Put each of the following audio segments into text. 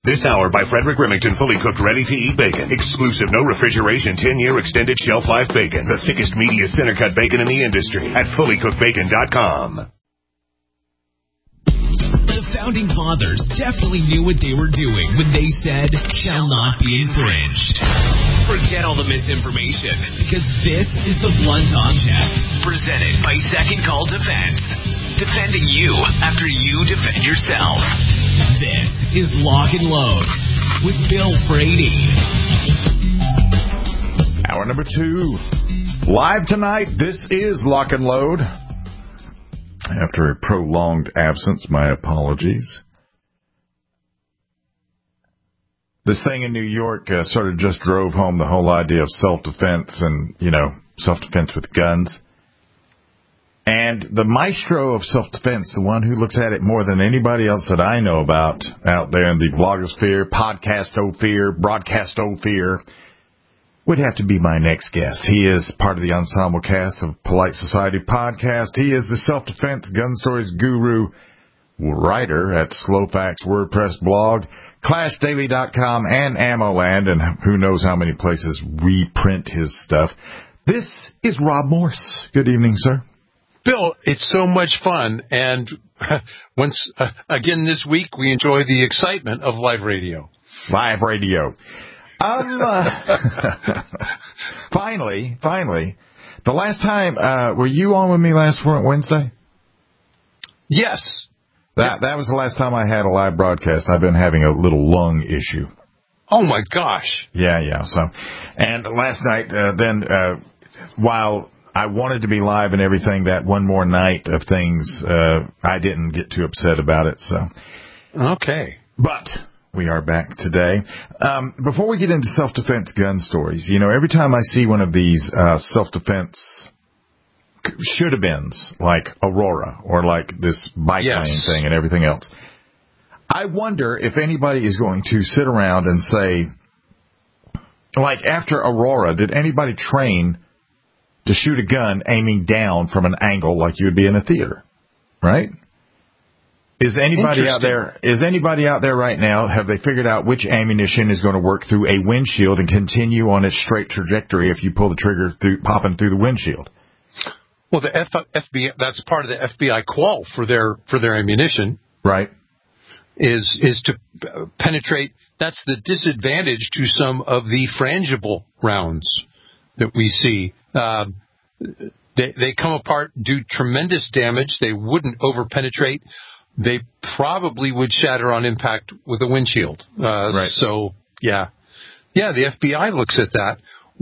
This hour by Frederick Remington, fully cooked, ready-to-eat bacon. Exclusive, no refrigeration, 10-year extended shelf life bacon. The thickest, meatiest center-cut bacon in the industry at fullycookedbacon.com. The Founding Fathers definitely knew what they were doing when they said, shall not be infringed. Forget all the misinformation, because this is the Blunt Object, presented by Second Call Defense. Defending you after you defend yourself. This is Lock and Load with Bill Brady. Hour number 2. Live tonight, this is Lock and Load. After a prolonged absence, my apologies. This thing in New York sort of just drove home the whole idea of self-defense and, self-defense with guns. And the maestro of self-defense, the one who looks at it more than anybody else that I know about out there in the blogosphere, podcast-osphere, broadcast-osphere, would have to be my next guest. He is part of the ensemble cast of Polite Society podcast. He is the self-defense gun stories guru, writer at Slowfax WordPress blog, ClashDaily.com, and AmmoLand, and who knows how many places reprint his stuff. This is Rob Morse. Good evening, sir. Bill, it's so much fun, and once again this week we enjoy the excitement of live radio. Live radio. Finally, the last time, were you on with me last Wednesday? Yes. That was the last time I had a live broadcast. I've been having a little lung issue. Oh my gosh. Yeah. So, and last night, while I wanted to be live and everything, that one more night of things, I didn't get too upset about it. So, okay. But we are back today. Before we get into self-defense gun stories, every time I see one of these self-defense should-have-beens, like Aurora or like this bike lane thing and everything else, I wonder if anybody is going to sit around and say, like after Aurora, did anybody train to shoot a gun aiming down from an angle like you would be in a theater, right? Is anybody out there right now, have they figured out which ammunition is going to work through a windshield and continue on its straight trajectory if you pull the trigger popping through the windshield? Well, the FBI, that's part of the FBI qual for their ammunition. Right. Is to penetrate. That's the disadvantage to some of the frangible rounds that we see. They come apart, do tremendous damage. They wouldn't over-penetrate. They probably would shatter on impact with a windshield. Right. So, yeah, the FBI looks at that.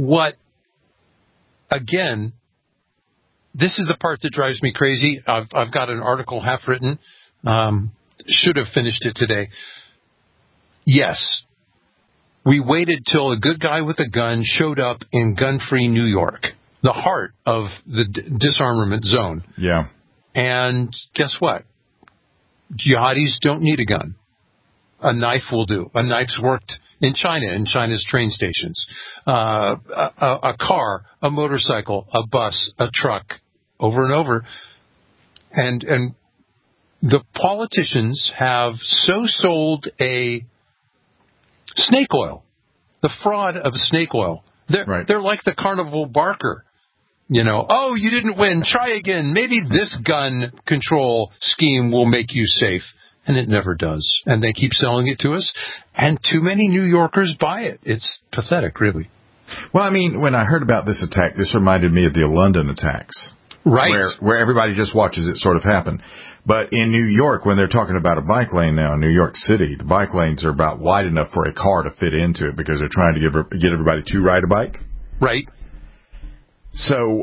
Again, this is the part that drives me crazy. I've got an article half written. Should have finished it today. Yes. We waited till a good guy with a gun showed up in gun-free New York, the heart of the disarmament zone. Yeah. And guess what? Jihadis don't need a gun. A knife will do. A knife's worked in China's train stations. A car, a motorcycle, a bus, a truck, over and over. And the politicians have so sold a snake oil, the fraud of snake oil. They're like the carnival barker. Oh, you didn't win. Try again. Maybe this gun control scheme will make you safe. And it never does. And they keep selling it to us. And too many New Yorkers buy it. It's pathetic, really. Well, I mean, when I heard about this attack, this reminded me of the London attacks. Right. Where everybody just watches it sort of happen. But in New York, when they're talking about a bike lane now in New York City, the bike lanes are about wide enough for a car to fit into it because they're trying to get everybody to ride a bike. Right. So,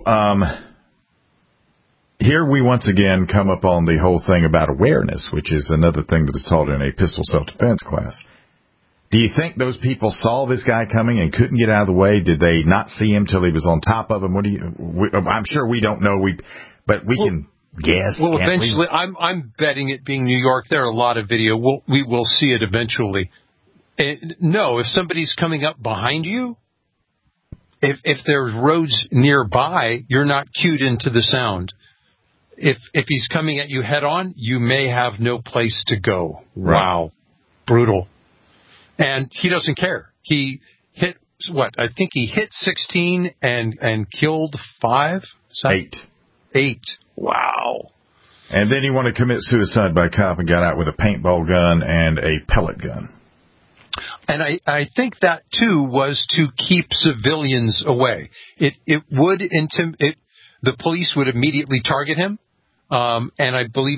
here we once again come up on the whole thing about awareness, which is another thing that is taught in a pistol self-defense class. Do you think those people saw this guy coming and couldn't get out of the way? Did they not see him till he was on top of him? I'm sure we don't know, but we can guess. Well, eventually, I'm betting it being New York, there are a lot of video. We will see it eventually. No, if somebody's coming up behind you, if there's roads nearby, you're not cued into the sound. If he's coming at you head on, you may have no place to go. Right. Wow. Brutal. And he doesn't care. He hit, I think he hit 16 and killed 5? 8. Wow. And then he wanted to commit suicide by cop and got out with a paintball gun and a pellet gun. And I think that, too, was to keep civilians away. It would the police would immediately target him. And I believe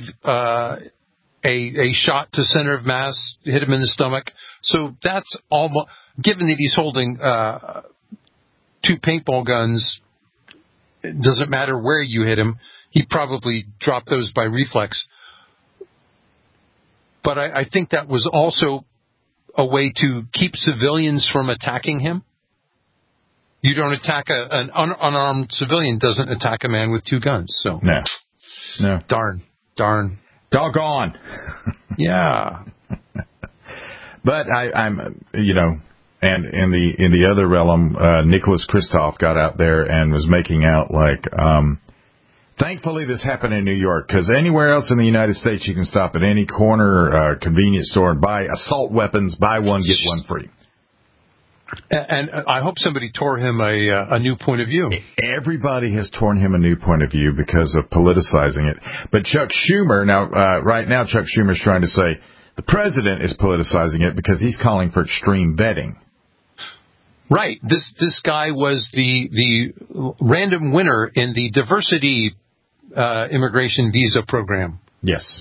a shot to center of mass hit him in the stomach. So that's almost, given that he's holding 2 paintball guns, it doesn't matter where you hit him. He probably dropped those by reflex. But I think that was also a way to keep civilians from attacking him. You don't attack an unarmed civilian doesn't attack a man with 2 guns. So no. Darn. Doggone. Yeah. But I'm and in the other realm, Nicholas Kristof got out there and was making out like, thankfully this happened in New York, because anywhere else in the United States you can stop at any corner convenience store and buy assault weapons, buy one, get one free. And I hope somebody tore him a new point of view. Everybody has torn him a new point of view because of politicizing it. But Chuck Schumer, right now Chuck Schumer's trying to say the president is politicizing it because he's calling for extreme vetting. Right. This guy was the random winner in the diversity immigration visa program. Yes.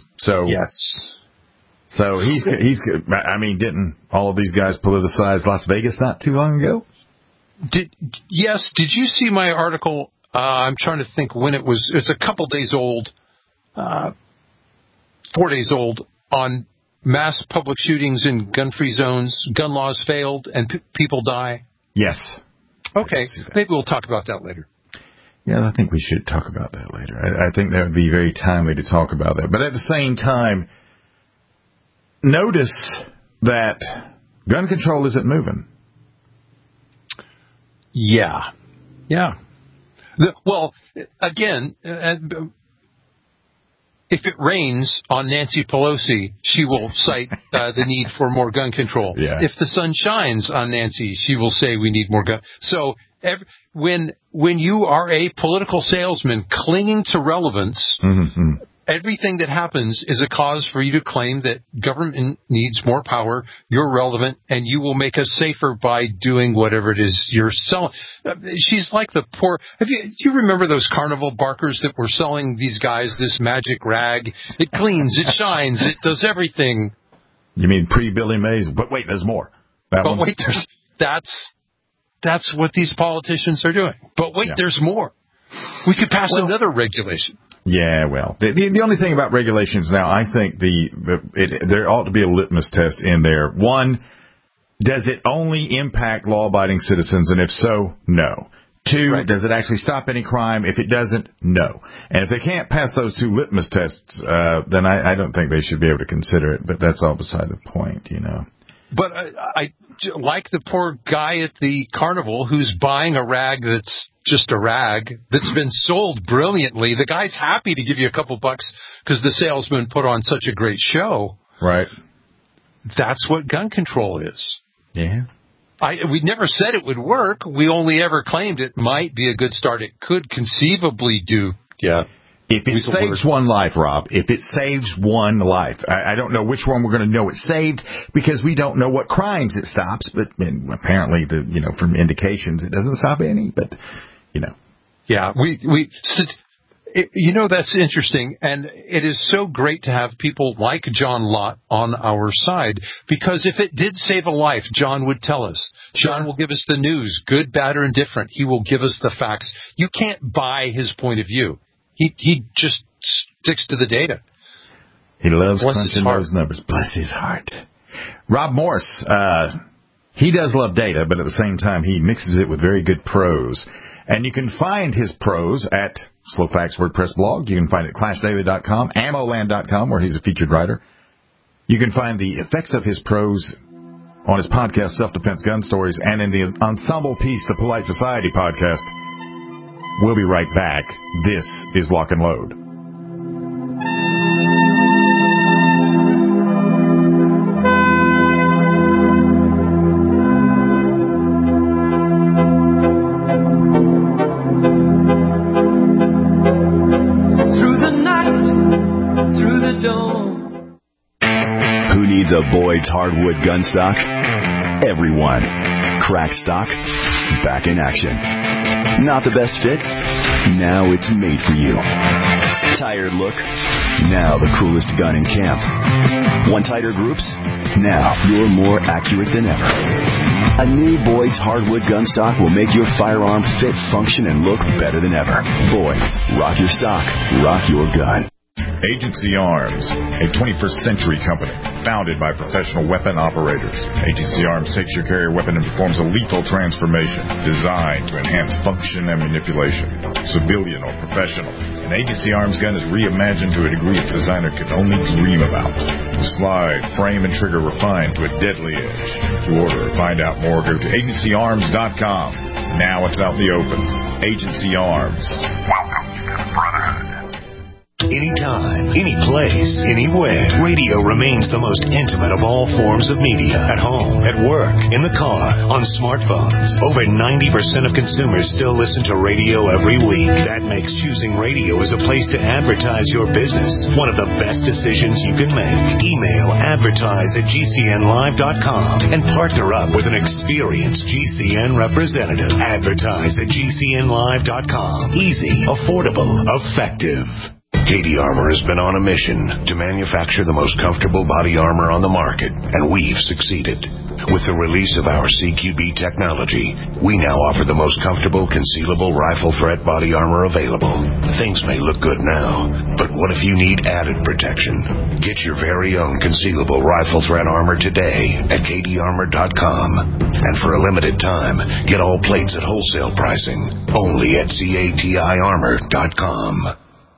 So he's. I mean, didn't all of these guys politicize Las Vegas not too long ago? Yes. Did you see my article? I'm trying to think when it was. It's a couple days old, 4 days old, on mass public shootings in gun-free zones. Gun laws failed and people die. Yes. Okay. Maybe we'll talk about that later. Yeah, I think we should talk about that later. I think that would be very timely to talk about that. But at the same time, notice that gun control isn't moving. Yeah. Well, again, if it rains on Nancy Pelosi, she will cite the need for more gun control. Yeah. If the sun shines on Nancy, she will say we need more gun. So when you are a political salesman clinging to relevance, everything that happens is a cause for you to claim that government needs more power, you're relevant, and you will make us safer by doing whatever it is you're selling. She's like the poor... Do you remember those carnival barkers that were selling these guys this magic rag? It cleans, it shines, it does everything. You mean pre-Billy Mays? But wait, there's more. That's what these politicians are doing. But wait, there's more. We could pass another regulation. Yeah, well, the only thing about regulations now, I think there ought to be a litmus test in there. One, does it only impact law-abiding citizens? And if so, no. 2, does it actually stop any crime? If it doesn't, no. And if they can't pass those 2 litmus tests, then I don't think they should be able to consider it. But that's all beside the point, But I like the poor guy at the carnival who's buying a rag that's just a rag that's been sold brilliantly. The guy's happy to give you a couple bucks because the salesman put on such a great show. Right. That's what gun control is. Yeah. We never said it would work. We only ever claimed it might be a good start. It could conceivably do. Yeah. If it saves one life, Rob, if it saves one life, I don't know which one we're going to know it saved because we don't know what crimes it stops. But apparently, from indications, it doesn't stop any. But yeah, that's interesting, and it is so great to have people like John Lott on our side because if it did save a life, John would tell us. John will give us the news, good, bad, or indifferent. He will give us the facts. You can't buy his point of view. He just sticks to the data. He loves crunching those numbers. Bless his heart. Rob Morse, he does love data, but at the same time, he mixes it with very good prose. And you can find his prose at Slow Facts WordPress blog. You can find it at ClashDaily.com, AmmoLand.com, where he's a featured writer. You can find the effects of his prose on his podcast, Self-Defense Gun Stories, and in the ensemble piece, the Polite Society podcast. We'll be right back. This is Lock and Load. Boyd's hardwood gun stock? Everyone. Crack stock, back in action. Not the best fit? Now it's made for you. Tired look? Now the coolest gun in camp. Want tighter groups? Now you're more accurate than ever. A new Boyd's hardwood gun stock will make your firearm fit, function, and look better than ever. Boyd's. Rock your stock. Rock your gun. Agency Arms, a 21st century company founded by professional weapon operators. Agency Arms takes your carrier weapon and performs a lethal transformation designed to enhance function and manipulation, civilian or professional. An Agency Arms gun is reimagined to a degree its designer could only dream about. The slide, frame, and trigger refined to a deadly edge. To order or find out more, go to agencyarms.com. Now it's out in the open. Agency Arms. Welcome to the Brotherhood. Anytime, any place, anywhere, radio remains the most intimate of all forms of media. At home, at work, in the car, on smartphones. Over 90% of consumers still listen to radio every week. That makes choosing radio as a place to advertise your business one of the best decisions you can make. Email advertise@gcnlive.com and partner up with an experienced GCN representative. Advertise at gcnlive.com. Easy, affordable, effective. Katie Armor has been on a mission to manufacture the most comfortable body armor on the market, and we've succeeded. With the release of our CQB technology, we now offer the most comfortable concealable rifle threat body armor available. Things may look good now, but what if you need added protection? Get your very own concealable rifle threat armor today at katiearmor.com. And for a limited time, get all plates at wholesale pricing only at CATIarmor.com.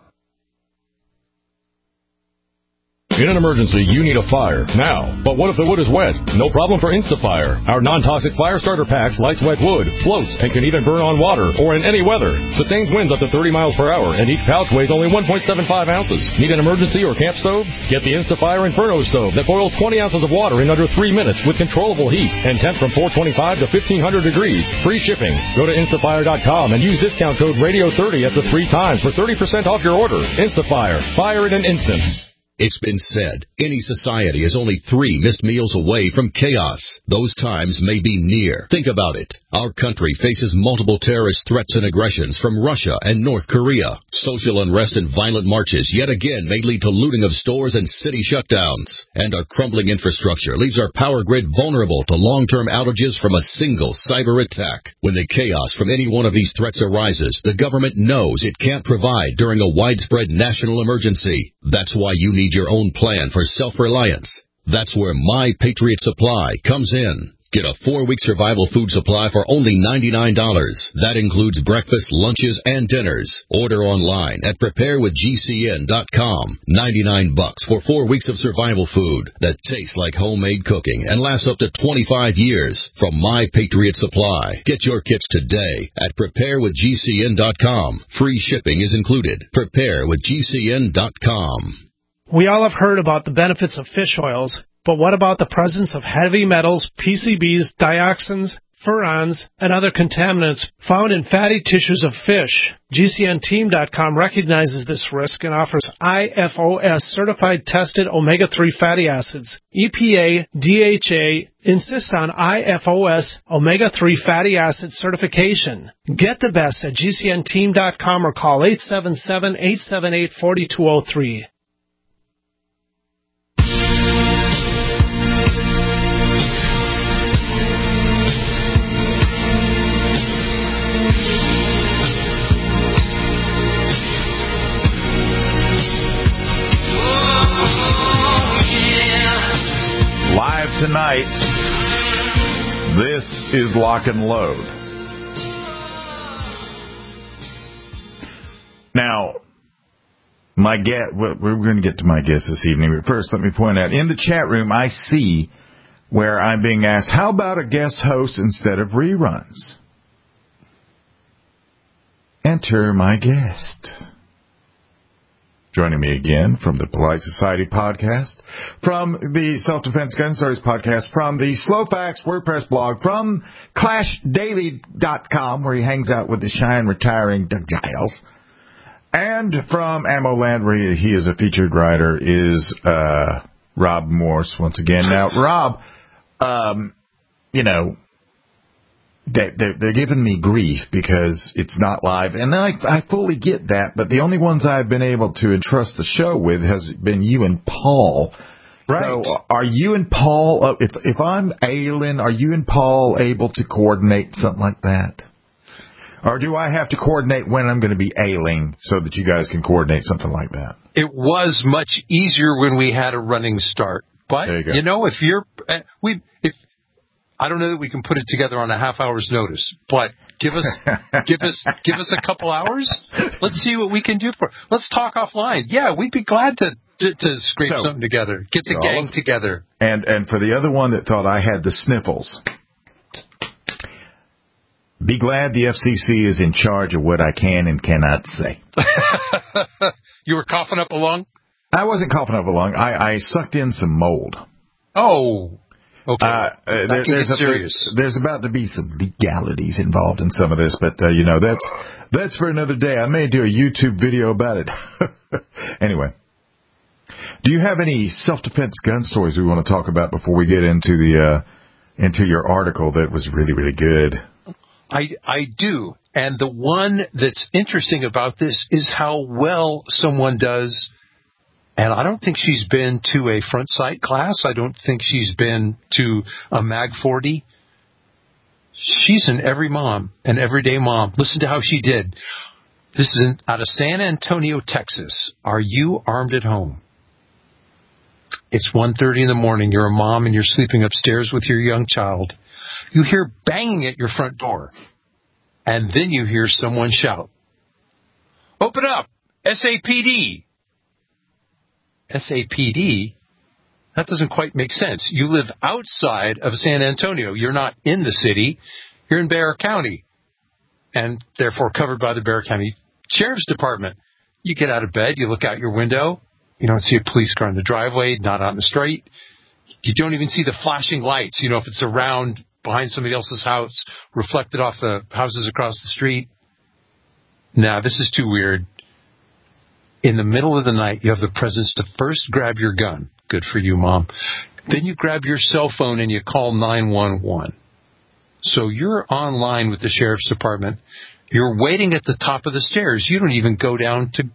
In an emergency, you need a fire now. But what if the wood is wet? No problem for InstaFire. Our non-toxic fire starter packs lights wet wood, floats, and can even burn on water or in any weather. Sustains winds up to 30 miles per hour, and each pouch weighs only 1.75 ounces. Need an emergency or camp stove? Get the InstaFire Inferno stove that boils 20 ounces of water in under 3 minutes with controllable heat and temp from 425 to 1500 degrees. Free shipping. Go to instafire.com and use discount code radio30 after 3 times for 30% off your order. InstaFire. Fire in an instant. It's been said, any society is only 3 missed meals away from chaos. Those times may be near. Think about it. Our country faces multiple terrorist threats and aggressions from Russia and North Korea. Social unrest and violent marches yet again may lead to looting of stores and city shutdowns. And our crumbling infrastructure leaves our power grid vulnerable to long-term outages from a single cyber attack. When the chaos from any one of these threats arises, the government knows it can't provide during a widespread national emergency. That's why you need your own plan for self-reliance. That's where My Patriot Supply comes in. Get a 4-week survival food supply for only $99. That includes breakfast, lunches, and dinners. Order online at preparewithgcn.com. $99 for 4 weeks of survival food that tastes like homemade cooking and lasts up to 25 years from My Patriot Supply. Get your kits today at preparewithgcn.com. Free shipping is included. Preparewithgcn.com. We all have heard about the benefits of fish oils, but what about the presence of heavy metals, PCBs, dioxins, furans, and other contaminants found in fatty tissues of fish? GCNteam.com recognizes this risk and offers IFOS certified tested omega-3 fatty acids. EPA, DHA insist on IFOS omega-3 fatty acid certification. Get the best at GCNteam.com or call 877-878-4203. Live tonight, this is Lock and Load. Now, my guest, we're going to get to my guest this evening, but first let me point out, in the chat room, I see where I'm being asked, how about a guest host instead of reruns? Enter my guest. Joining me again from the Polite Society podcast, from the Self-Defense Gun Stories podcast, from the Slowfax WordPress blog, from ClashDaily.com, where he hangs out with the shy and retiring Doug Giles, and from AmmoLand, where he is a featured writer, is Rob Morse once again. Now, Rob, they're giving me grief because it's not live, and I fully get that, but the only ones I've been able to entrust the show with has been you and Paul. Right. So are you and Paul, if I'm ailing, are you and Paul able to coordinate something like that? Or do I have to coordinate when I'm going to be ailing so that you guys can coordinate something like that? It was much easier when we had a running start. But, if you're, I don't know that we can put it together on a half hour's notice, but give us a couple hours. Let's see what we can do let's talk offline. Yeah, we'd be glad to scrape something together, get the gang together. And for the other one that thought I had the sniffles, be glad the FCC is in charge of what I can and cannot say. You were coughing up a lung? I wasn't coughing up a lung. I sucked in some mold. Oh, okay. There's about to be some legalities involved in some of this, but that's for another day. I may do a YouTube video about it. Anyway. Do you have any self-defense gun stories we want to talk about before we get into your article that was really, really good? I do. And the one that's interesting about this is how well someone does. And I don't think she's been to a front sight class. I don't think she's been to a MAG 40. She's an everyday mom. Listen to how she did. This is out of San Antonio, Texas. Are you armed at home? It's 1:30 in the morning. You're a mom and you're sleeping upstairs with your young child. You hear banging at your front door. And then you hear someone shout, "Open up! SAPD!" SAPD? That doesn't quite make sense. You live outside of San Antonio. You're not in the city. You're in Bexar County, and therefore covered by the Bexar County Sheriff's Department. You get out of bed. You look out your window. You don't see a police car in the driveway, not out in the street. You don't even see the flashing lights, if it's around behind somebody else's house, reflected off the houses across the street. Nah, this is too weird. In the middle of the night, you have the presence to first grab your gun. Good for you, Mom. Then you grab your cell phone and you call 911. So you're online with the Sheriff's Department. You're waiting at the top of the stairs. You don't even go down to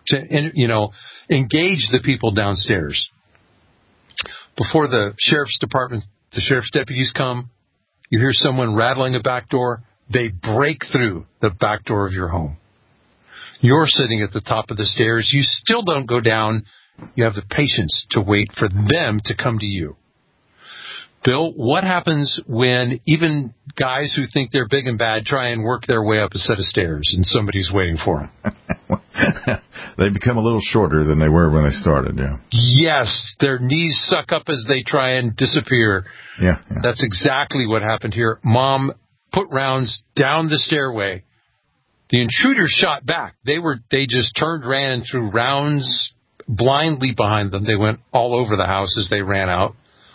engage the people downstairs. Before the Sheriff's Department, the Sheriff's deputies come, you hear someone rattling a back door. They break through the back door of your home. You're sitting at the top of the stairs. You still don't go down. You have the patience to wait for them to come to you. Bill, what happens when even guys who think they're big and bad try and work their way up a set of stairs and somebody's waiting for them? They become a little shorter than they were when they started, yeah. Yes, their knees suck up as they try and disappear. Yeah. That's exactly what happened here. Mom put rounds down the stairway. The intruders shot back. They just turned, ran, and threw rounds blindly behind them. They went all over the house as they ran out.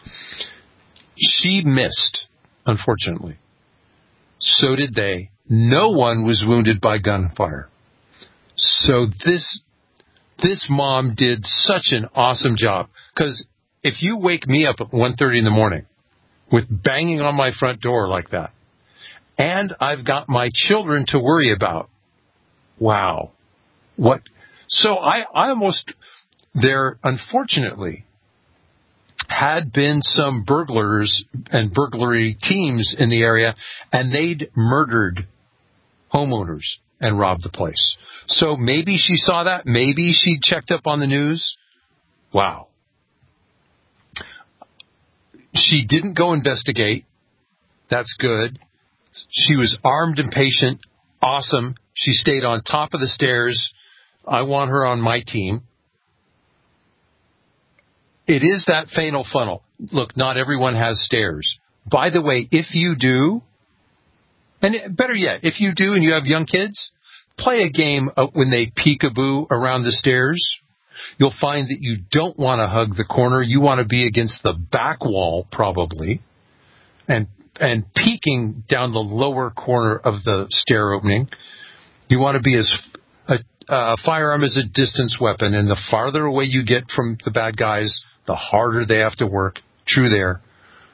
She missed, unfortunately. So did they. No one was wounded by gunfire. So this mom did such an awesome job. Because if you wake me up at 1:30 in the morning with banging on my front door like that, and I've got my children to worry about, wow. What? So I almost, there unfortunately had been some burglars and burglary teams in the area, and they'd murdered homeowners and robbed the place. So maybe she saw that. Maybe she checked up on the news. Wow. She didn't go investigate. That's good. She was armed and patient. Awesome. She stayed on top of the stairs. I want her on my team. It is that fatal funnel. Look, not everyone has stairs. By the way, if you do, and better yet, if you do and you have young kids, play a game when they peekaboo around the stairs. You'll find that you don't want to hug the corner. You want to be against the back wall, probably, and peeking down the lower corner of the stair opening. You want to be a firearm as a distance weapon, and the farther away you get from the bad guys, the harder they have to work. True there.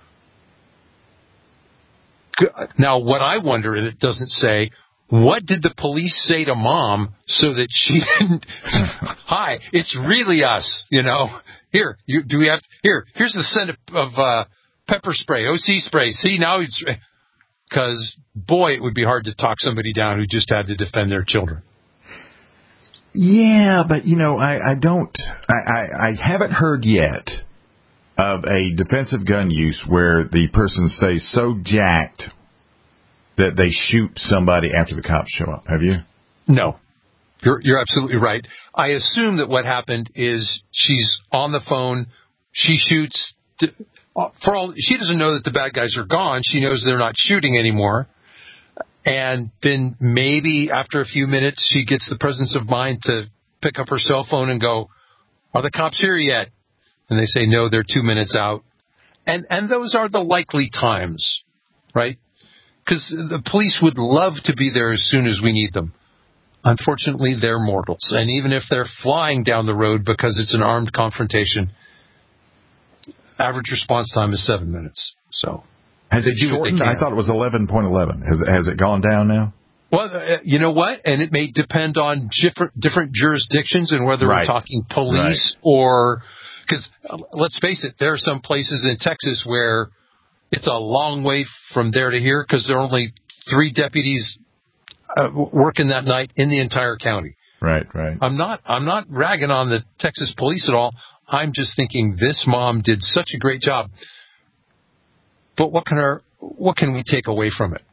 Now, what I wonder, and it doesn't say, what did the police say to Mom so that she didn't? Hi, it's really us. Here's the scent of pepper spray, OC spray. See, now it's because boy, it would be hard to talk somebody down who just had to defend their children. Yeah, but I haven't heard yet of a defensive gun use where the person stays so jacked that they shoot somebody after the cops show up. Have you? No. You're absolutely right. I assume that what happened is she's on the phone, she shoots. She doesn't know that the bad guys are gone. She knows they're not shooting anymore. And then maybe after a few minutes, she gets the presence of mind to pick up her cell phone and go, "Are the cops here yet?" And they say, "No, they're 2 minutes out." And those are the likely times, right? Because the police would love to be there as soon as we need them. Unfortunately, they're mortals. And even if they're flying down the road because it's an armed confrontation, average response time is 7 minutes. So, has it shortened? I thought it was 11.11. Has it gone down now? Well, you know what? And it may depend on different jurisdictions and whether we're talking police or... Because let's face it, there are some places in Texas where it's a long way from there to here because there are only 3 deputies working that night in the entire county. Right. I'm not ragging on the Texas police at all. I'm just thinking this mom did such a great job. But what can we take away from it?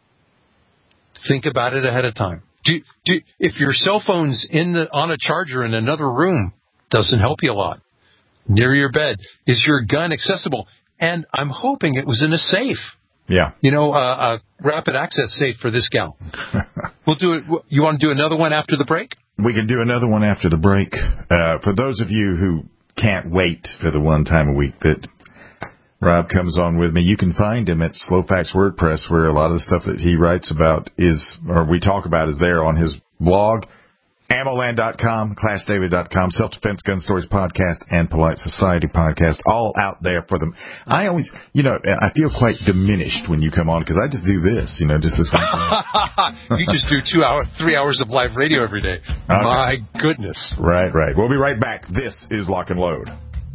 Think about it ahead of time. If your cell phone's on a charger in another room, doesn't help you a lot. Near your bed, is your gun accessible? And I'm hoping it was in a safe. Yeah. A rapid access safe for this gal. We'll do it. You want to do another one after the break? We can do another one after the break. For those of you who can't wait for the one time a week that Rob comes on with me, you can find him at Slowfax WordPress, where a lot of the stuff that he writes about we talk about is there on his blog. Ammoland.com, ClassDaily.com, Self-Defense Gun Stories Podcast, and Polite Society Podcast, all out there for them. I always, I feel quite diminished when you come on because I just do this, just this one. You just do 3 hours of live radio every day. Okay. My goodness. Right. We'll be right back. This is Lock and Load.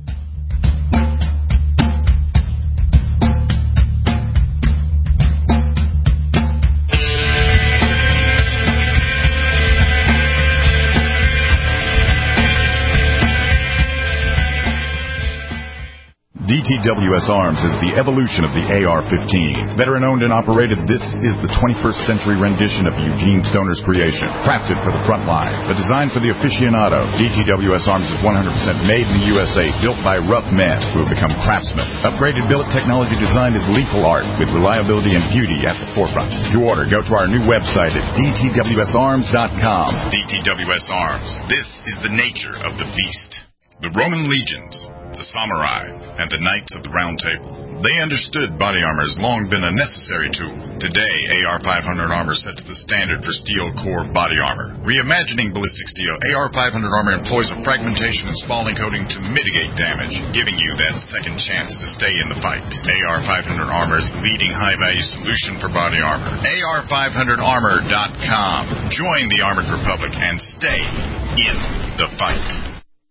DTWS Arms is the evolution of the AR-15. Veteran-owned and operated, this is the 21st century rendition of Eugene Stoner's creation. Crafted for the front line, but designed for the aficionado. DTWS Arms is 100% made in the USA, built by rough men who have become craftsmen. Upgraded billet technology design is lethal art, with reliability and beauty at the forefront. To order, go to our new website at dtwsarms.com. DTWS Arms. This is the nature of the beast. The Roman legions, the samurai, and the knights of the Round Table. They understood body armor has long been a necessary tool. Today, AR-500 armor sets the standard for steel core body armor. Reimagining ballistic steel, AR-500 armor employs a fragmentation and spalling coating to mitigate damage, giving you that second chance to stay in the fight. AR-500 armor is the leading high-value solution for body armor. AR500armor.com. Join the Armored Republic and stay in the fight.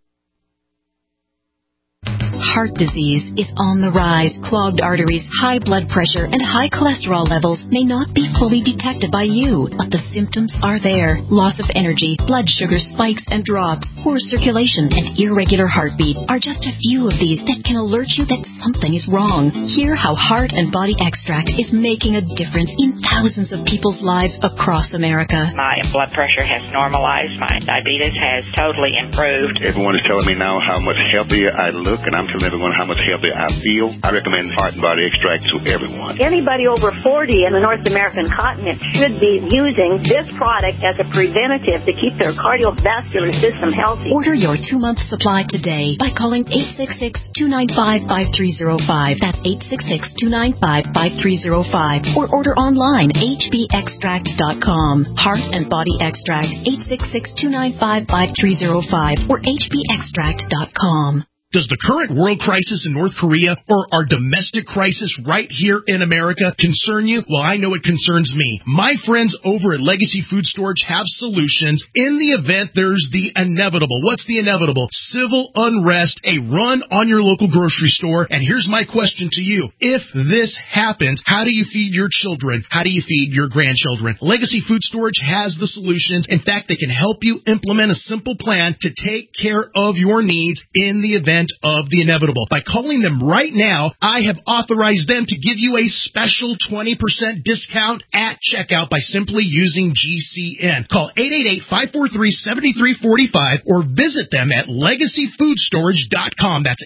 Heart disease is on the rise. Clogged arteries, high blood pressure, and high cholesterol levels may not be fully detected by you, but the symptoms are there. Loss of energy, blood sugar spikes and drops, poor circulation, and irregular heartbeat are just a few of these that can alert you that something is wrong. Hear how Heart and Body Extract is making a difference in thousands of people's lives across America. My blood pressure has normalized. My diabetes has totally improved. Everyone is telling me now how much healthier I look, and I'm telling everyone how much healthier I feel. I recommend Heart and Body Extract to everyone. Anybody over 40 in the North American continent should be using this product as a preventative to keep their cardiovascular system healthy. Order your 2-month supply today by calling 866-295-5305. That's 866-295-5305. Or order online, hbextract.com. Heart and Body Extract, 866-295-5305 or hbextract.com. Does the current world crisis in North Korea or our domestic crisis right here in America concern you? Well, I know it concerns me. My friends over at Legacy Food Storage have solutions in the event there's the inevitable. What's the inevitable? Civil unrest, a run on your local grocery store. And here's my question to you. If this happens, how do you feed your children? How do you feed your grandchildren? Legacy Food Storage has the solutions. In fact, they can help you implement a simple plan to take care of your needs in the event of the inevitable. By calling them right now, I have authorized them to give you a special 20% discount at checkout by simply using GCN. Call 888-543-7345 or visit them at LegacyFoodStorage.com. That's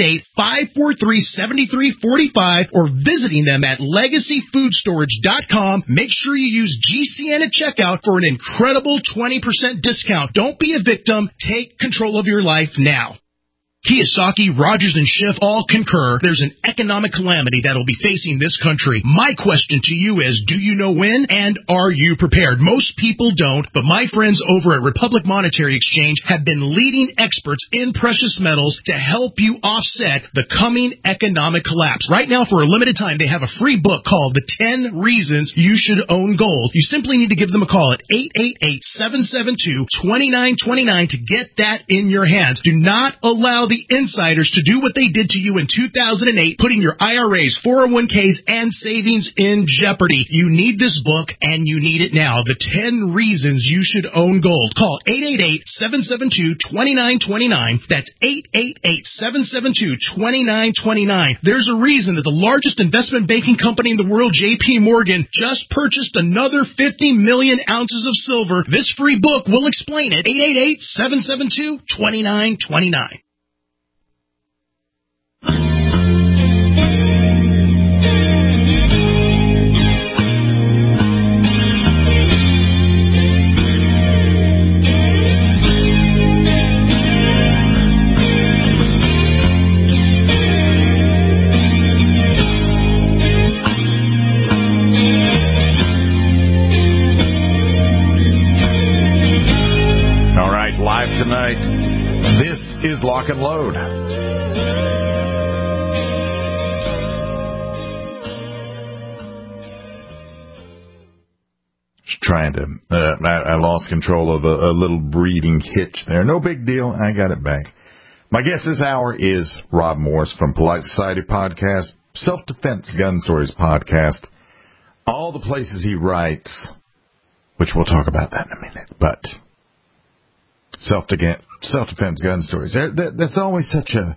888-543-7345 or visiting them at LegacyFoodStorage.com. Make sure you use GCN at checkout for an incredible 20% discount. Don't be a victim. Take control of your life now. Kiyosaki, Rogers, and Schiff all concur there's an economic calamity that will be facing this country. My question to you is, do you know when, and are you prepared? Most people don't, but my friends over at Republic Monetary Exchange have been leading experts in precious metals to help you offset the coming economic collapse. Right now, for a limited time, they have a free book called The 10 Reasons You Should Own Gold. You simply need to give them a call at 888-772-2929 to get that in your hands. Do not allow the insiders to do what they did to you in 2008, putting your IRAs, 401ks, and savings in jeopardy. You need this book, and you need it now. The 10 Reasons You Should Own Gold. Call 888-772-2929. That's 888-772-2929. There's a reason that the largest investment banking company in the world, J.P. Morgan, just purchased another 50 million ounces of silver. This free book will explain it. 888-772-2929. Tonight, this is Lock and Load. Just trying to, I lost control of a little breathing hitch there. No big deal. I got it back. My guest this hour is Rob Morse from Polite Society Podcast, Self-Defense Gun Stories Podcast, all the places he writes, which we'll talk about that in a minute, but self-defense gun stories. That's always such a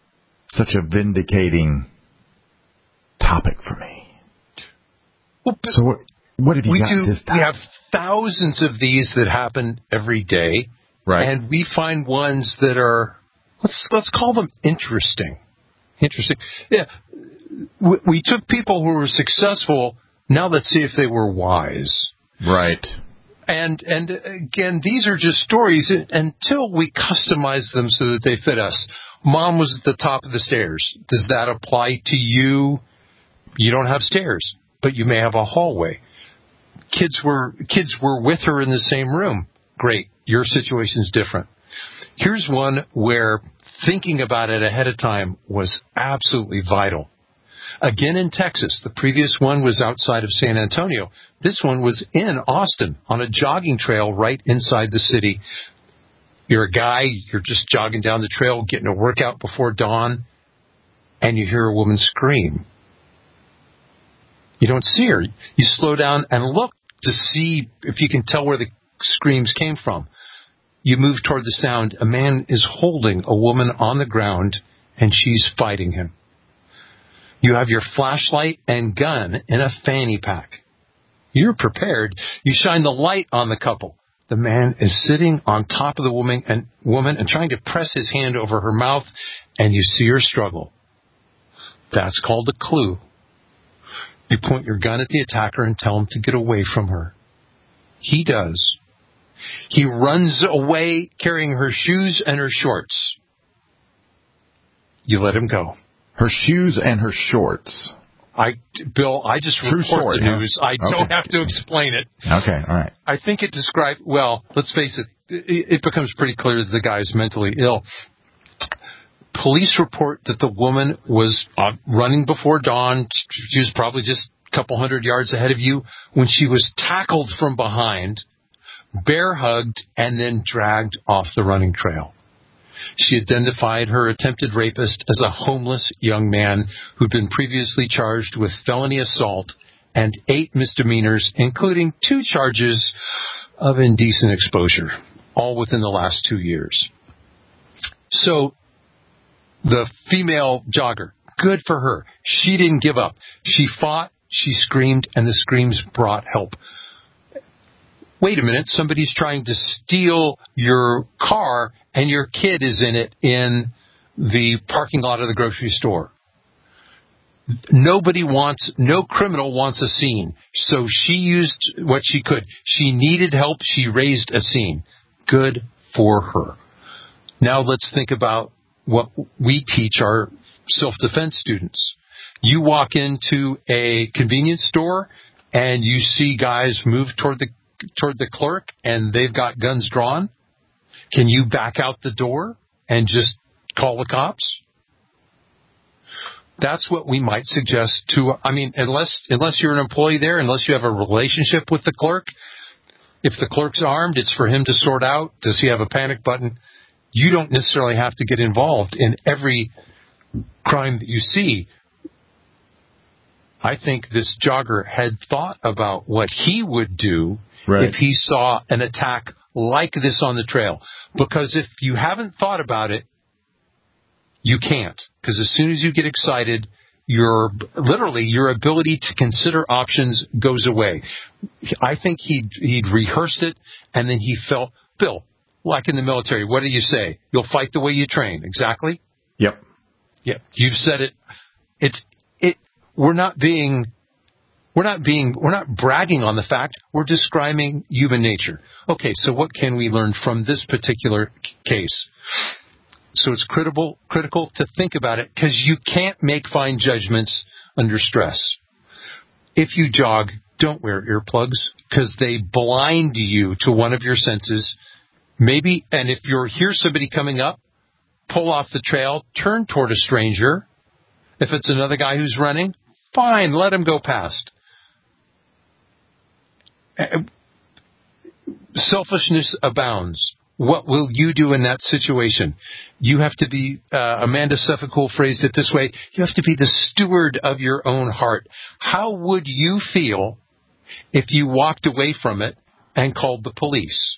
vindicating topic for me. Well, so what have you got this time? We have thousands of these that happen every day, right? And we find ones that are let's call them interesting. Interesting. Yeah, we took people who were successful. Now let's see if they were wise. Right. And again, these are just stories until we customize them so that they fit us. Mom was at the top of the stairs. Does that apply to you? You don't have stairs, but you may have a hallway. Kids were with her in the same room. Great. Your situation's different. Here's one where thinking about it ahead of time was absolutely vital. Again in Texas. The previous one was outside of San Antonio. This one was in Austin on a jogging trail right inside the city. You're a guy, you're just jogging down the trail, getting a workout before dawn, and you hear a woman scream. You don't see her. You slow down and look to see if you can tell where the screams came from. You move toward the sound. A man is holding a woman on the ground, and she's fighting him. You have your flashlight and gun in a fanny pack. You're prepared. You shine the light on the couple. The man is sitting on top of the woman and trying to press his hand over her mouth, and you see her struggle. That's called a clue. You point your gun at the attacker and tell him to get away from her. He does. He runs away carrying her shoes and her shorts. You let him go. Her shoes and her shorts. Bill, I just report the news. I don't have to explain it. Okay, all right. I think it describes, well, let's face it, it becomes pretty clear that the guy is mentally ill. police report that the woman was running before dawn. She was probably just a couple 100 yards ahead of you when she was tackled from behind, bear hugged, and then dragged off the running trail. She identified her attempted rapist as a homeless young man who'd been previously charged with felony assault and 8 misdemeanors, including 2 charges of indecent exposure, all within the last 2 years. So the female jogger, good for her. She didn't give up. She fought, she screamed, and the screams brought help. Wait a minute, somebody's trying to steal your car and your kid is in it in the parking lot of the grocery store. No criminal wants a scene. So she used what she could. She needed help. She raised a scene. Good for her. Now let's think about what we teach our self-defense students. You walk into a convenience store and you see guys move toward the clerk and they've got guns drawn. Can you back out the door and just call the cops? That's what we might suggest unless you're an employee there, unless you have a relationship with the clerk. If the clerk's armed, it's for him to sort out. Does he have a panic button? You don't necessarily have to get involved in every crime that you see. I think this jogger had thought about what he would do if he saw an attack like this on the trail. Because if you haven't thought about it, you can't. Because as soon as you get excited, your ability to consider options goes away. I think he'd rehearsed it, and then he felt, Bill, like in the military, what do you say? You'll fight the way you train. Exactly? Yep. Yep. You've said it. We're not bragging on the fact. We're describing human nature. Okay, so what can we learn from this particular case? So it's critical to think about it because you can't make fine judgments under stress. If you jog, don't wear earplugs because they blind you to one of your senses. Maybe, and if you hear somebody coming up, pull off the trail, turn toward a stranger. If it's another guy who's running, fine, let him go past. Selfishness abounds. What will you do in that situation? You have to be, Amanda Sefcool phrased it this way, you have to be the steward of your own heart. How would you feel if you walked away from it and called the police?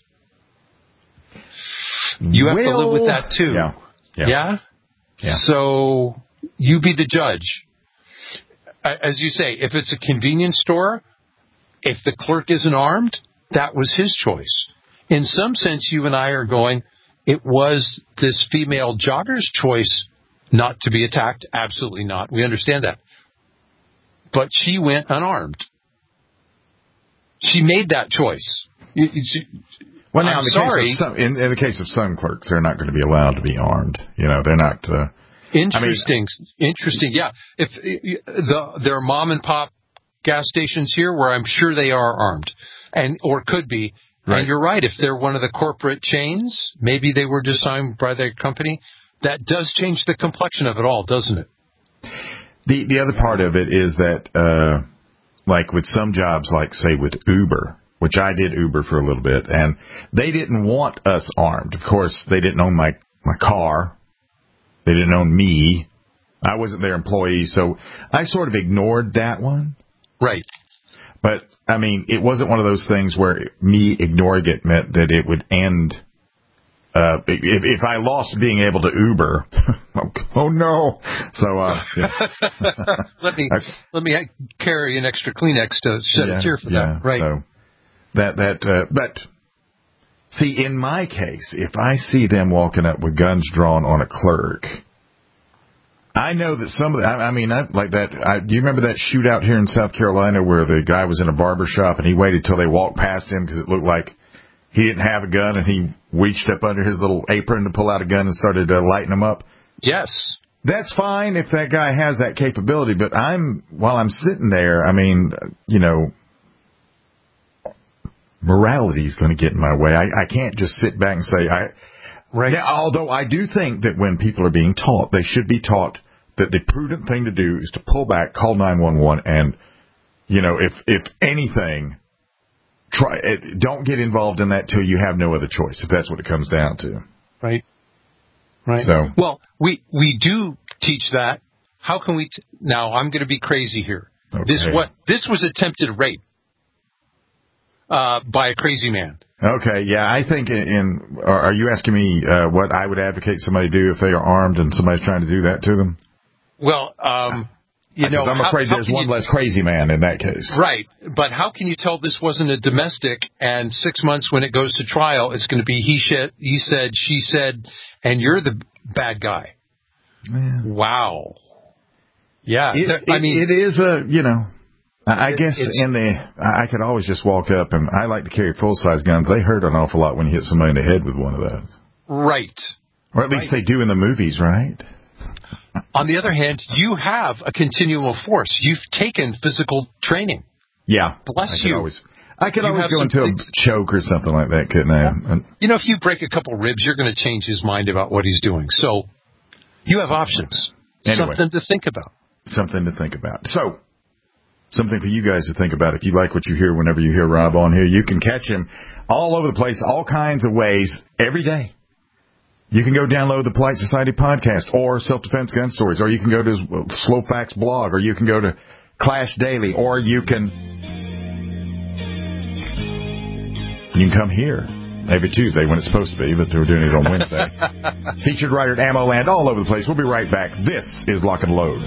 You have to live with that too. Yeah? So you be the judge. As you say, if it's a convenience store, if the clerk isn't armed, that was his choice. In some sense, you and I are going, it was this female jogger's choice not to be attacked. Absolutely not. We understand that. But she went unarmed. She made that choice. Well, now, in the case of some clerks, they're not going to be allowed to be armed. They're not. Interesting. Yeah. If there are mom and pop gas stations here where I'm sure they are armed, or could be. Right. And you're right. If they're one of the corporate chains, maybe they were designed by their company. That does change the complexion of it all, doesn't it? The other part of it is that, like with some jobs, like say with Uber, which I did Uber for a little bit, and they didn't want us armed. Of course, they didn't own my car. They didn't own me. I wasn't their employee, so I sort of ignored that one. Right. But, it wasn't one of those things where me ignoring it meant that it would end. If I lost being able to Uber, oh no. So, let me carry an extra Kleenex to shed a tear for that. Right. So but see, in my case, if I see them walking up with guns drawn on a clerk, I know that some of the, do you remember that shootout here in South Carolina where the guy was in a barber shop and he waited till they walked past him because it looked like he didn't have a gun and he reached up under his little apron to pull out a gun and started lighting them up? Yes. That's fine if that guy has that capability, but while I'm sitting there, morality is going to get in my way. I can't just sit back and say, Right. Now, although I do think that when people are being taught, they should be taught that the prudent thing to do is to pull back, call 911, and, if anything, don't get involved in that till you have no other choice, if that's what it comes down to. Right. Right. So, well, we do teach that. How can we? Now, I'm going to be crazy here. Okay. This was attempted rape by a crazy man. Okay, yeah, I think are you asking me what I would advocate somebody do if they are armed and somebody's trying to do that to them? Well, because I'm afraid there's one less crazy man in that case. Right, but how can you tell this wasn't a domestic, and 6 months when it goes to trial, it's going to be he said, she said, and you're the bad guy? Yeah. Wow. Yeah, it is I guess I could always just walk up, and I like to carry full-size guns. They hurt an awful lot when you hit somebody in the head with one of those. Right. Or at least they do in the movies, right? On the other hand, you have a continuum of force. You've taken physical training. Yeah. Bless you. I could always go into a choke or something like that, couldn't I? If you break a couple ribs, you're going to change his mind about what he's doing. So you have options. Anyway, something to think about. Something to think about. So, something for you guys to think about. If you like what you hear whenever you hear Rob on here, you can catch him all over the place, all kinds of ways, every day. You can go download the Polite Society podcast or Self-Defense Gun Stories, or you can go to his Slow Facts blog, or you can go to Clash Daily, or you can come here every Tuesday when it's supposed to be, but we're doing it on Wednesday. Featured writer at Ammo Land, all over the place. We'll be right back. This is Lock and Load.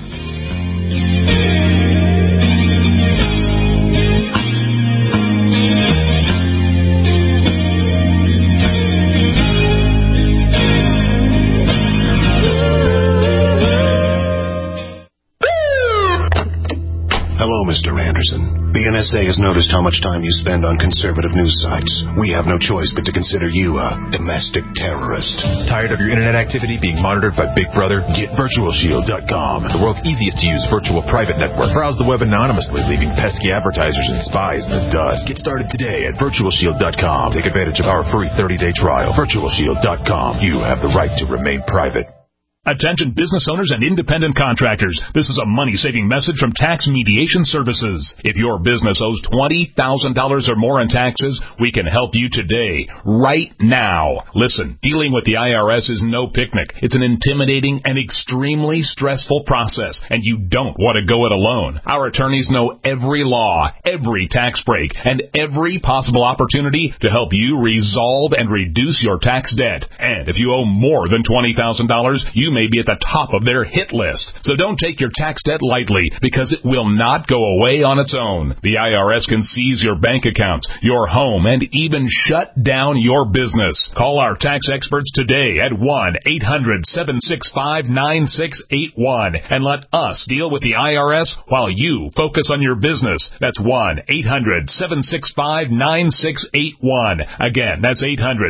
Hello, Mr. Anderson. The NSA has noticed how much time you spend on conservative news sites. We have no choice but to consider you a domestic terrorist. Tired of your internet activity being monitored by Big Brother? Get VirtualShield.com, the world's easiest-to-use virtual private network. Browse the web anonymously, leaving pesky advertisers and spies in the dust. Get started today at VirtualShield.com. Take advantage of our free 30-day trial. VirtualShield.com. You have the right to remain private. Attention business owners and independent contractors. This is a money-saving message from Tax Mediation Services. If your business owes $20,000 or more in taxes, we can help you today, right now. Listen, dealing with the IRS is no picnic. It's an intimidating and extremely stressful process, and you don't want to go it alone. Our attorneys know every law, every tax break, and every possible opportunity to help you resolve and reduce your tax debt. And if you owe more than $20,000, you may be at the top of their hit list. So don't take your tax debt lightly, because it will not go away on its own. The IRS can seize your bank accounts, your home, and even shut down your business. Call our tax experts today at 1-800-765-9681 and let us deal with the IRS while you focus on your business. That's 1-800-765-9681. Again, that's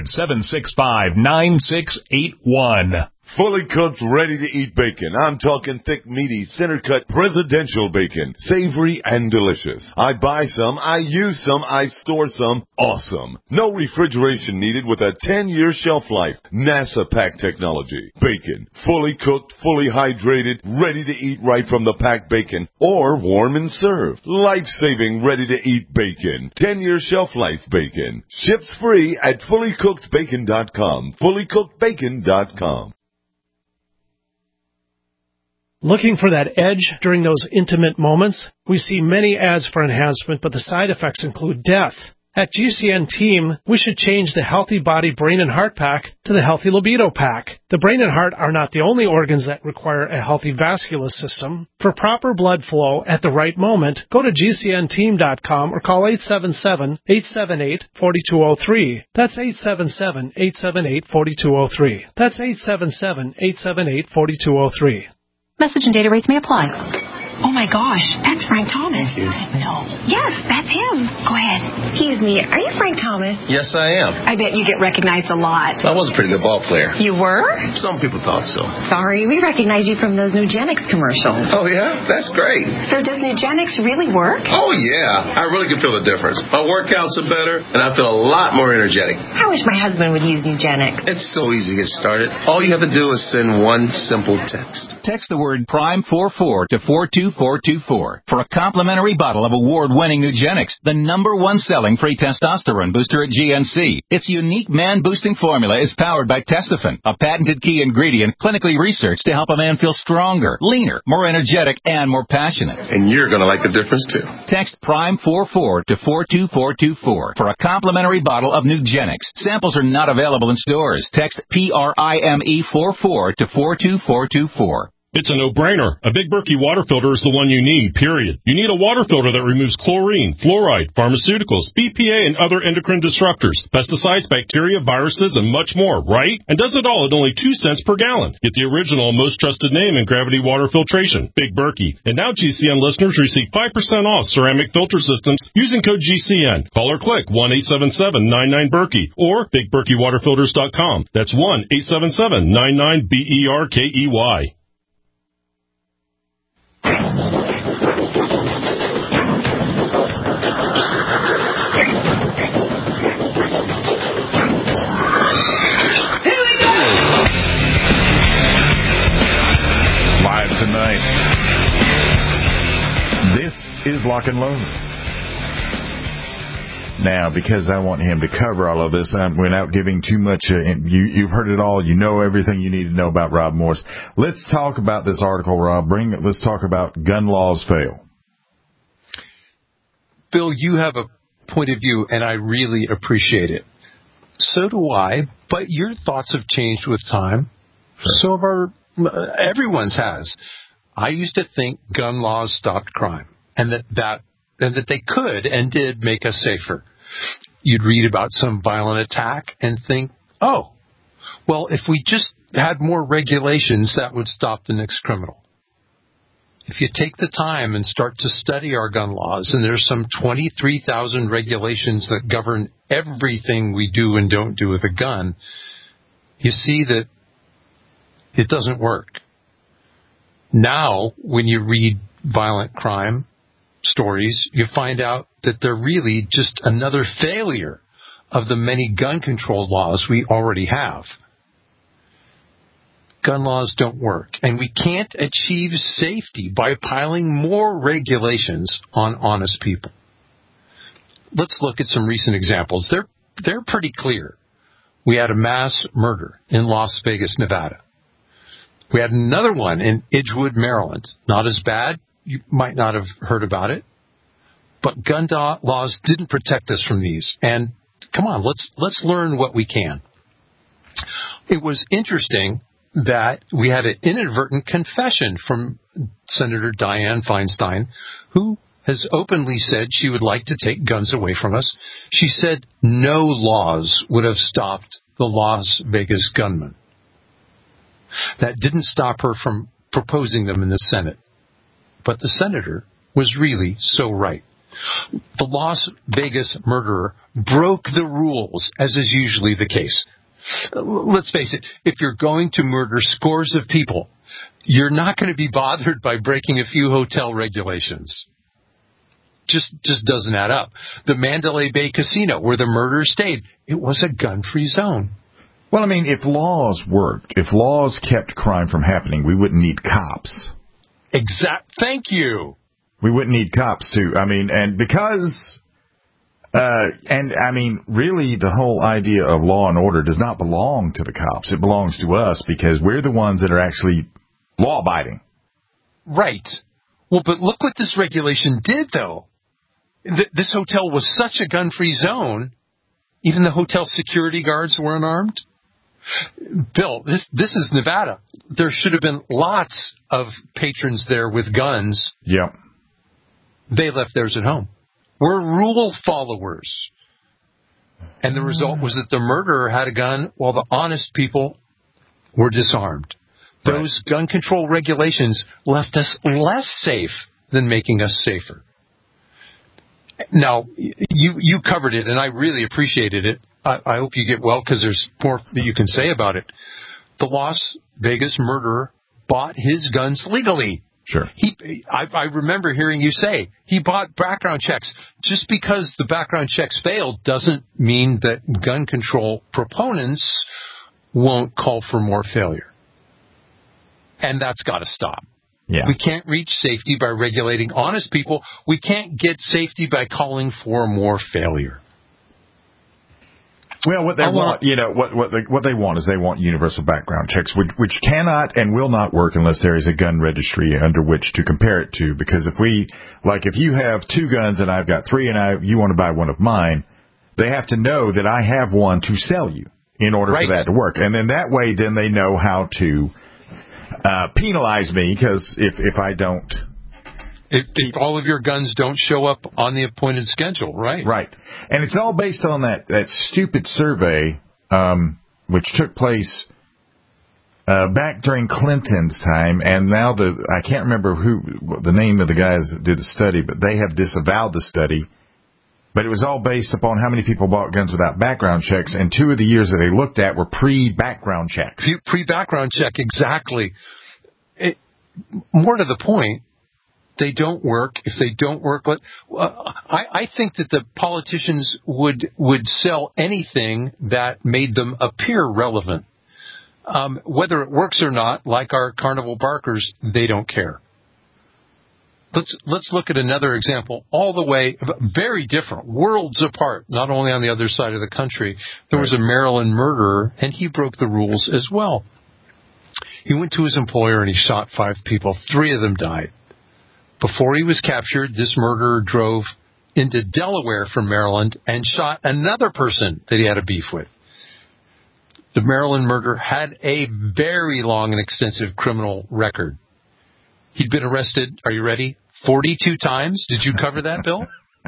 800-765-9681. Fully cooked, ready-to-eat bacon. I'm talking thick, meaty, center-cut, presidential bacon. Savory and delicious. I buy some, I use some, I store some. Awesome. No refrigeration needed with a 10-year shelf life. NASA pack technology. Bacon. Fully cooked, fully hydrated, ready to eat right from the packed bacon. Or warm and served. Life-saving, ready-to-eat bacon. 10-year shelf life bacon. Ships free at fullycookedbacon.com. Fullycookedbacon.com. Looking for that edge during those intimate moments? We see many ads for enhancement, but the side effects include death. At GCN Team, we should change the Healthy Body, Brain, and Heart Pack to the Healthy Libido Pack. The brain and heart are not the only organs that require a healthy vascular system. For proper blood flow at the right moment, go to GCNteam.com or call 877-878-4203. That's 877-878-4203. That's 877-878-4203. Message and data rates may apply. Oh, my gosh. That's Frank Thomas. No. Yes, that's him. Go ahead. Excuse me. Are you Frank Thomas? Yes, I am. I bet you get recognized a lot. I was a pretty good ball player. You were? Some people thought so. Sorry, we recognize you from those Nugenix commercials. Oh, yeah? That's great. So does Nugenix really work? Oh, yeah. I really can feel the difference. My workouts are better, and I feel a lot more energetic. I wish my husband would use Nugenix. It's so easy to get started. All you have to do is send one simple text. Text the word PRIME44 to 42424 for a complimentary bottle of award-winning Nugenix, the #1 selling free testosterone booster at GNC. Its unique man-boosting formula is powered by Testofen, a patented key ingredient clinically researched to help a man feel stronger, leaner, more energetic, and more passionate. And you're going to like the difference, too. Text PRIME44 to 42424 for a complimentary bottle of Nugenix. Samples are not available in stores. Text PRIME44 to 42424. It's a no-brainer. A Big Berkey water filter is the one you need, period. You need a water filter that removes chlorine, fluoride, pharmaceuticals, BPA, and other endocrine disruptors, pesticides, bacteria, viruses, and much more, right? And does it all at only 2 cents per gallon. Get the original, most trusted name in gravity water filtration, Big Berkey. And now GCN listeners receive 5% off ceramic filter systems using code GCN. Call or click 1-877-99-BERKEY or BigBerkeyWaterFilters.com. That's 1-877-99-BERKEY. Live tonight. This is Lock and Load. Now, because I want him to cover all of this, without giving too much, you've heard it all. You know everything you need to know about Rob Morris. Let's talk about this article, Rob. Let's talk about gun laws fail. Bill, you have a point of view, and I really appreciate it. So do I, but your thoughts have changed with time. Sure. So have everyone's has. I used to think gun laws stopped crime, and that they could and did make us safer. You'd read about some violent attack and think, oh, well, if we just had more regulations, that would stop the next criminal. If you take the time and start to study our gun laws, and there's some 23,000 regulations that govern everything we do and don't do with a gun, you see that it doesn't work. Now, when you read violent crime stories, you find out that they're really just another failure of the many gun control laws we already have. Gun laws don't work, and we can't achieve safety by piling more regulations on honest people. Let's look at some recent examples. They're pretty clear. We had a mass murder in Las Vegas, Nevada. We had another one in Edgewood, Maryland. Not as bad. You might not have heard about it. But gun laws didn't protect us from these. And come on, let's learn what we can. It was interesting that we had an inadvertent confession from Senator Dianne Feinstein, who has openly said she would like to take guns away from us. She said no laws would have stopped the Las Vegas gunman. That didn't stop her from proposing them in the Senate. But the senator was really so right. The Las Vegas murderer broke the rules, as is usually the case. Let's face it, if you're going to murder scores of people, you're not going to be bothered by breaking a few hotel regulations. Just doesn't add up. The Mandalay Bay Casino, where the murderer stayed, it was a gun-free zone. Well, I mean, if laws worked, if laws kept crime from happening, we wouldn't need cops. Thank you. We wouldn't need cops, too. I mean, and because... really, the whole idea of law and order does not belong to the cops. It belongs to us because we're the ones that are actually law-abiding. Right. Well, but look what this regulation did, though. This hotel was such a gun-free zone, even the hotel security guards were unarmed. Bill, this is Nevada. There should have been lots of patrons there with guns. Yep. They left theirs at home. We're rule followers. And the result was that the murderer had a gun while the honest people were disarmed. Those gun control regulations left us less safe than making us safer. Now, you covered it, and I really appreciated it. I hope you get well, because there's more that you can say about it. The Las Vegas murderer bought his guns legally. Sure. I remember hearing you say he bought background checks. Just because the background checks failed doesn't mean that gun control proponents won't call for more failure. And that's got to stop. Yeah. We can't reach safety by regulating honest people. We can't get safety by calling for more failure. Well, what they want, what they want is they want universal background checks, which cannot and will not work unless there is a gun registry under which to compare it to. Because if you have 2 guns and I've got 3 and you want to buy one of mine, they have to know that I have one to sell you in order for that to work. And then that way, then they know how to penalize me, because if I don't. If all of your guns don't show up on the appointed schedule, right? Right. And it's all based on that stupid survey, which took place back during Clinton's time, and now I can't remember the name of the guys that did the study, but they have disavowed the study. But it was all based upon how many people bought guns without background checks, and 2 of the years that they looked at were pre-background check. Pre-background check, exactly. More to the point, they don't work. If they don't work, I think that the politicians would sell anything that made them appear relevant. Whether it works or not, like our carnival barkers, they don't care. Let's look at another example, all the way, very different, worlds apart, not only on the other side of the country. There was a Maryland murderer, and he broke the rules as well. He went to his employer and he shot 5 people. 3 of them died. Before he was captured, this murderer drove into Delaware from Maryland and shot another person that he had a beef with. The Maryland murderer had a very long and extensive criminal record. He'd been arrested, are you ready, 42 times. Did you cover that, Bill?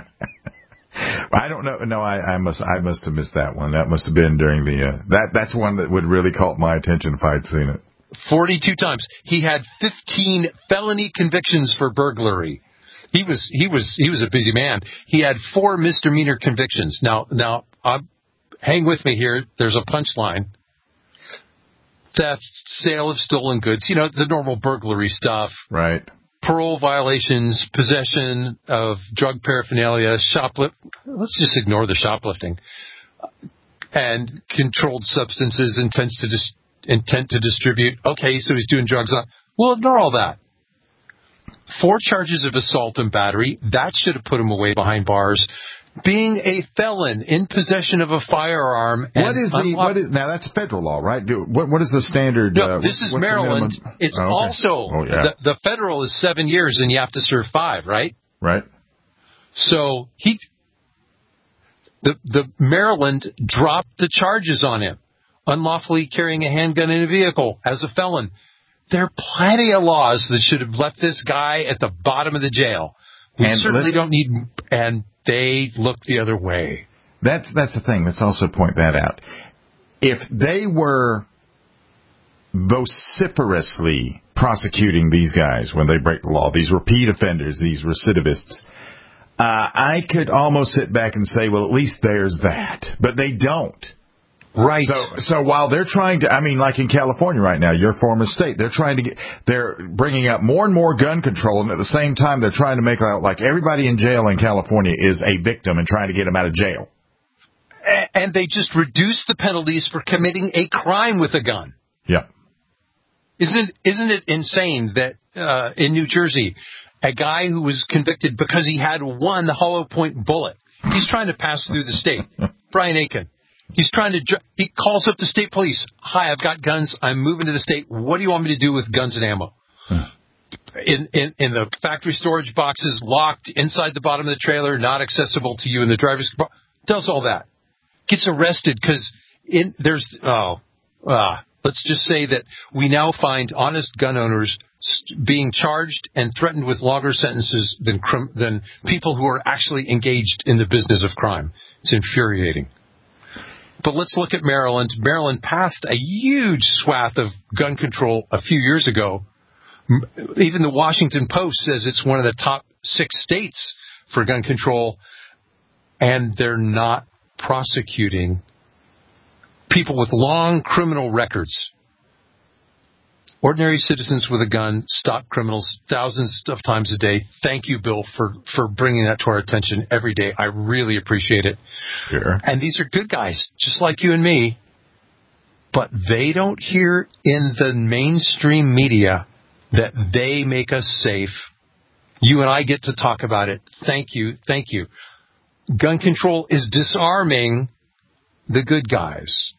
I don't know. No, I must have missed that one. That must have been during that's one that would really caught my attention if I'd seen it. 42 times. He had 15 felony convictions for burglary. He was a busy man. He had 4 misdemeanor convictions. Now, hang with me here. There's a punchline. Theft, sale of stolen goods, the normal burglary stuff. Right. Parole violations, possession of drug paraphernalia, let's just ignore the shoplifting. And controlled substances, intent to distribute. Okay, so he's doing drugs. We'll ignore all that. 4 charges of assault and battery. That should have put him away behind bars. Being a felon in possession of a firearm. What is now? That's federal law, right? What is the standard? No, this is Maryland. It's also the federal is 7 years, and you have to serve 5, right? Right. So the Maryland dropped the charges on him, unlawfully carrying a handgun in a vehicle as a felon. There are plenty of laws that should have left this guy at the bottom of the jail. We certainly don't need, and they look the other way. That's the thing. Let's also point that out. If they were vociferously prosecuting these guys when they break the law, these repeat offenders, these recidivists, I could almost sit back and say, well, at least there's that. But they don't. Right. So while they're trying to, like in California right now, your former state, they're bringing up more and more gun control, and at the same time they're trying to make out like everybody in jail in California is a victim and trying to get them out of jail. And they just reduce the penalties for committing a crime with a gun. Yeah. Isn't it insane that in New Jersey, a guy who was convicted because he had 1 hollow point bullet, he's trying to pass through the state, Brian Aiken. He calls up the state police. Hi, I've got guns. I'm moving to the state. What do you want me to do with guns and ammo? In the factory storage boxes, locked inside the bottom of the trailer, not accessible to you in the driver's car. Does all that. Gets arrested because let's just say that we now find honest gun owners being charged and threatened with longer sentences than people who are actually engaged in the business of crime. It's infuriating. But let's look at Maryland. Maryland passed a huge swath of gun control a few years ago. Even the Washington Post says it's one of the top 6 states for gun control, and they're not prosecuting people with long criminal records. Ordinary citizens with a gun stop criminals thousands of times a day. Thank you, Bill, for bringing that to our attention every day. I really appreciate it. Sure. And these are good guys, just like you and me, but they don't hear in the mainstream media that they make us safe. You and I get to talk about it. Thank you. Thank you. Gun control is disarming the good guys.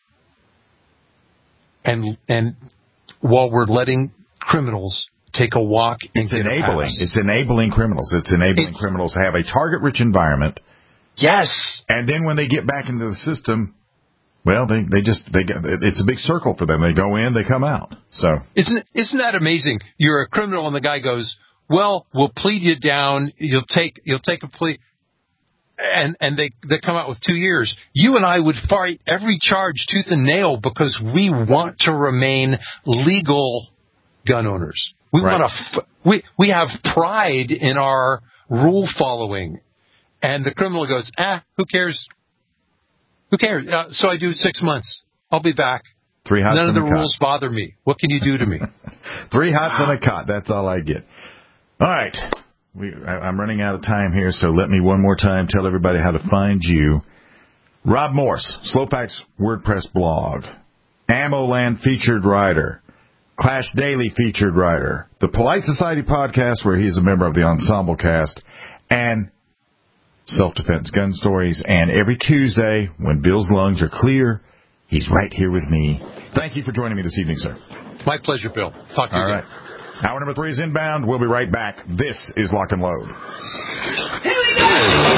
And while we're letting criminals take a walk and it's enabling. It's enabling criminals. It's enabling criminals to have a target-rich environment. Yes. And then when they get back into the system, well, it's a big circle for them. They go in, they come out. So isn't that amazing? You're a criminal, and the guy goes, "Well, we'll plead you down. You'll take a plea." And they come out with 2 years. You and I would fight every charge tooth and nail because we want to remain legal gun owners. We want to. We have pride in our rule following, and the criminal goes, who cares? Who cares? So I do 6 months. I'll be back. 3 hots None of the and a rules bother me. What can you do to me? 3 hots and a cot. That's all I get. All right. I'm running out of time here, so let me one more time tell everybody how to find you. Rob Morse, Slowpack's WordPress blog, AmmoLand featured writer, Clash Daily featured writer, the Polite Society podcast where he's a member of the Ensemble Cast, and Self-Defense Gun Stories. And every Tuesday, when Bill's lungs are clear, he's right here with me. Thank you for joining me this evening, sir. My pleasure, Bill. Talk to you again. All right. Hour number 3 is inbound. We'll be right back. This is Lock and Load. Here we go!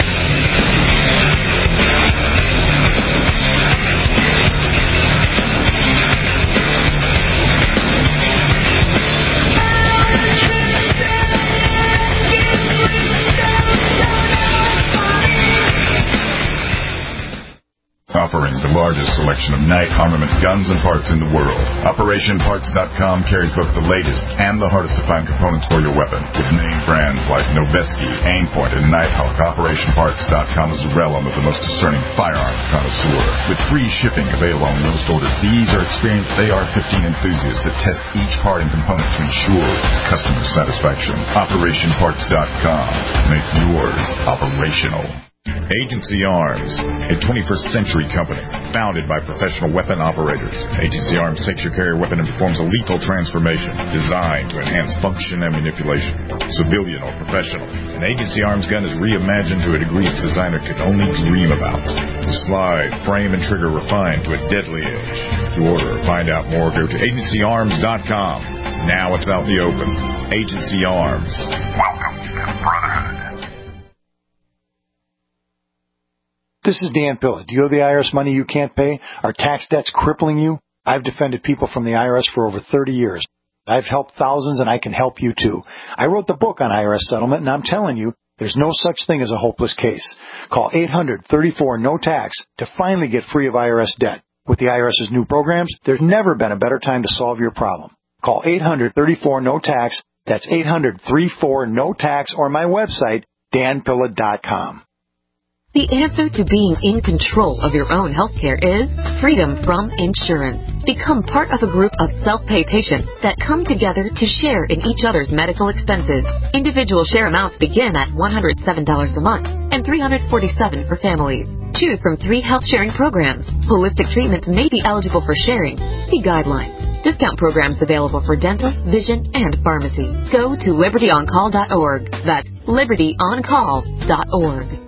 Offering the largest selection of night armament guns and parts in the world. OperationParts.com carries both the latest and the hardest to find components for your weapon. With name brands like Noveske, Aimpoint, and Nighthawk, OperationParts.com is the realm of the most discerning firearms connoisseur. With free shipping available on most orders, these are experienced AR-15 enthusiasts that test each part and component to ensure customer satisfaction. OperationParts.com. Make yours operational. Agency Arms, a 21st century company founded by professional weapon operators. Agency Arms takes your carrier weapon and performs a lethal transformation designed to enhance function and manipulation, civilian or professional. An Agency Arms gun is reimagined to a degree its designer could only dream about. The slide, frame, and trigger refined to a deadly edge. To order or find out more, go to agencyarms.com. Now it's out in the open. Agency Arms. Welcome to the Brotherhood. This is Dan Pilla. Do you owe the IRS money you can't pay? Are tax debts crippling you? I've defended people from the IRS for over 30 years. I've helped thousands, and I can help you too. I wrote the book on IRS settlement, and I'm telling you, there's no such thing as a hopeless case. Call 800-34-NO-TAX to finally get free of IRS debt. With the IRS's new programs, there's never been a better time to solve your problem. Call 800-34-NO-TAX. That's 800-34-NO-TAX, or my website, danpilla.com. The answer to being in control of your own healthcare is freedom from insurance. Become part of a group of self-pay patients that come together to share in each other's medical expenses. Individual share amounts begin at $107 a month and $347 for families. Choose from 3 health sharing programs. Holistic treatments may be eligible for sharing. See guidelines. Discount programs available for dental, vision, and pharmacy. Go to libertyoncall.org. That's libertyoncall.org.